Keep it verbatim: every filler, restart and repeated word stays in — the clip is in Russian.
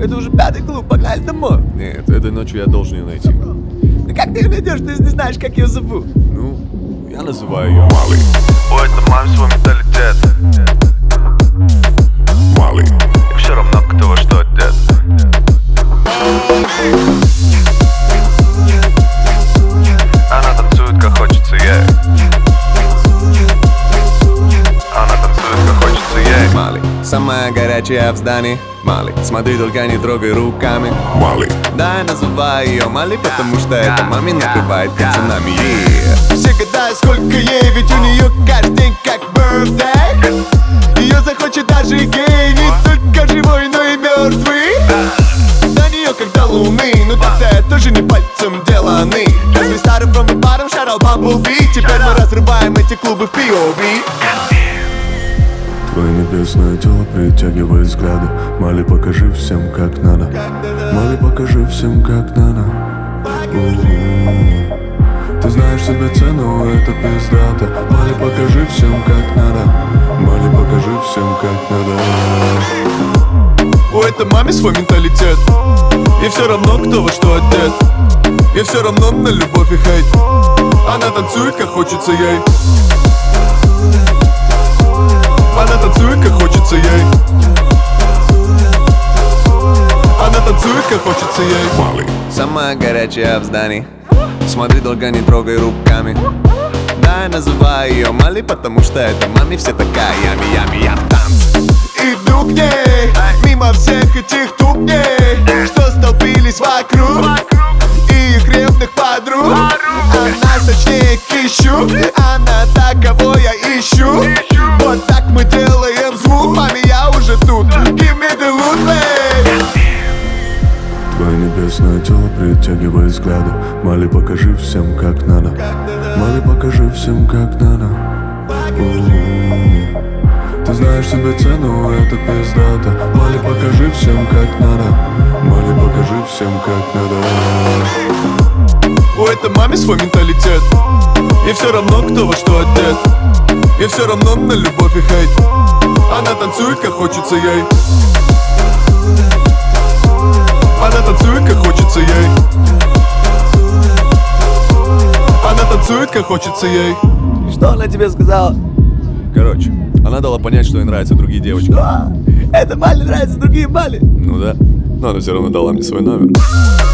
Это уже пятый клуб, погнали домой. Нет, этой ночью я должен ее найти. Ну как ты ее найдешь, ты не знаешь, как ее зовут? Ну, я называю ее Малой. У этой мамы свой менталитет. Малой. И все равно кто во что одет. Она танцует, как хочется ей. Она танцует, как хочется ей. Малой. Самая горячая в здании. Малой. Смотри, только не трогай руками. Малой. Да, я называю ее Малой, потому что эта маме накрывает цунами. Yeah. Все гадают, сколько ей, ведь у нее каждый день как birthday. Ее захочет даже гей, не только живой, но и мертвый. До нее как до луны, ну тогда я тоже не пальцем деланный. После старым from и баром, шарал Bumblebee. Теперь мы разрываем эти клубы в пи о ви. Твое небесное тело притягивает взгляды. Мали, покажи всем, как надо. Мали, покажи всем, как надо. У-у-у. Ты знаешь себе цену, это пиздато. Мали, покажи всем, как надо. Мали, покажи всем, как надо. У этой маме свой менталитет. И все равно, кто во что одет. И все равно на любовь и хейт. Она танцует, как хочется ей. Она танцует, как хочется ей. Она танцует, как хочется ей. Малой. Самая горячая в здании. Смотри, долго не трогай руками. Да, я называю ее Малой, потому что это маме все такая ями, ями, я в танце. Иду к ней, мимо всех этих тупней, что столпились вокруг, и их ревных подруг. Она сочнее кищу, она та, кого я ищу. Вот так мы делаем звук, маме, я уже тут. Give me the loot, babe. Твое небесное тело притягивает взгляды. Мали, покажи всем, как надо. Мали, покажи всем, как надо. У-у-у. Ты знаешь себе цену, это пиздато. Мали, покажи всем, как надо. Мали, покажи всем, как надо. У этой маме свой менталитет. И все равно, кто во что одет. И все равно на любовь и хейт. Она танцует, как хочется ей. Она танцует, как хочется ей. Она танцует, как хочется ей. Что она тебе сказала? Короче, она дала понять, что ей нравятся другие девочки. Что? Это Мали нравятся другие Мали. Ну да, но она все равно дала мне свой номер.